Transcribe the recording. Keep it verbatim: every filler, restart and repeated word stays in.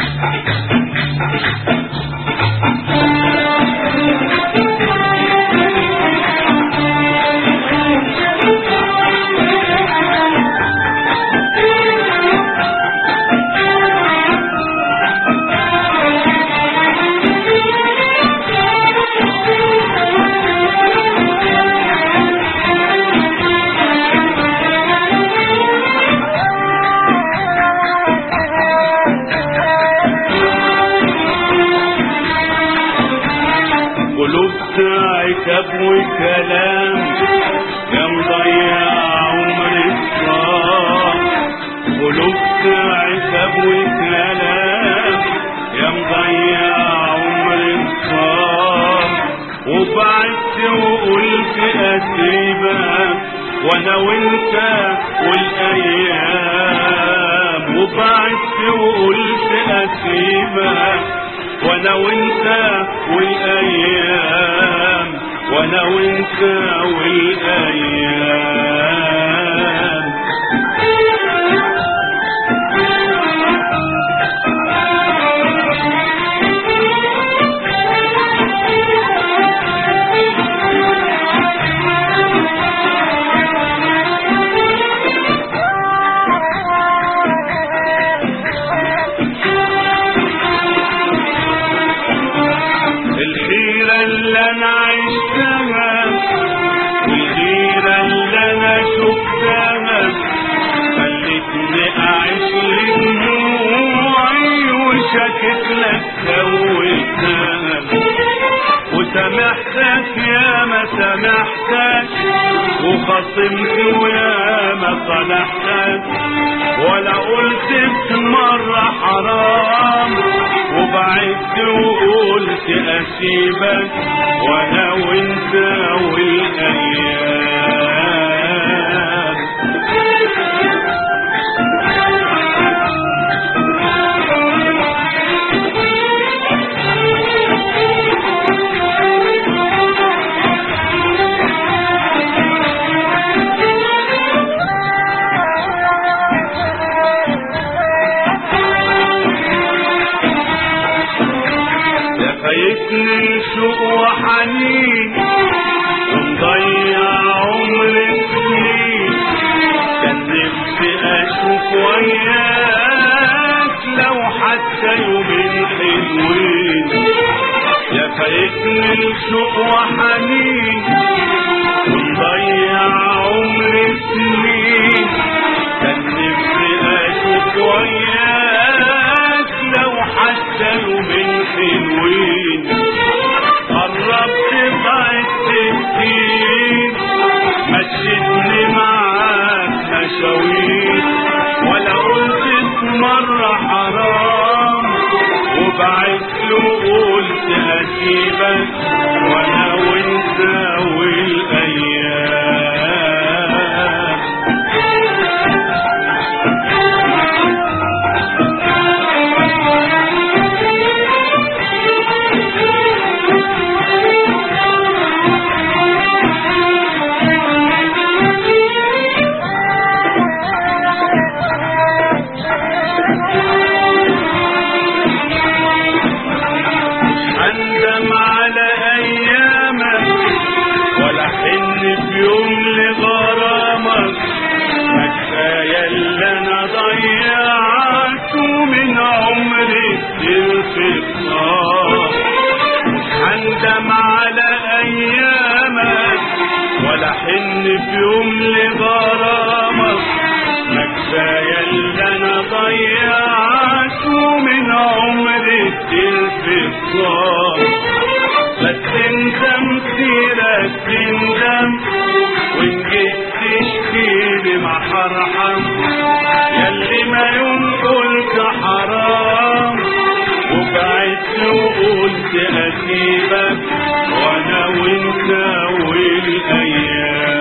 عتاب وكلام يا مضيع عمر الصام. قلوبك عتاب وكلام يا مضيع عمر الصام. وبعدت وقلت اسيبك وانا وانت والايام. وبعدت وقلت اسيبك وانا وانت والايام. وانا وانت والايام. الحيرة اللي انا عشتها والغيرة اللي انا شفتها خلتني اعيش لدموعي وشكت لك سويتها. وسامحتك يا ما سامحتك وخصمت ويا ما صالحتك ولا قلت في مرة حرام. وبعدت وقلت اسيبك وانا وانت والايام. فايتني شوق وحنين ومضيع عمر سنين. كان نفسي اشوف وياك لو حتى يومين حلوين. يا فايتني الشوق وحنين ومضيع عمر سنين. كان نفسي اشوف وياك لو حتى يومين حلوين. قربت بعدت كتير مشيتني معاك مشاوير ولا قلت في مرة حرام. وبعدت وقلت هسيبك وانا وانت والايام. هندم على ايامك ولا حن في يوم لغرامك. ما كفايه اللي انا ضيعته من عمري كتير في الصام. بس تندم سيرك تندم وان جيت تشكيلي ما حرحم. ياللي ما يوم قلت حرام وبعدت وقلت اسيبك وانا وانت والايام.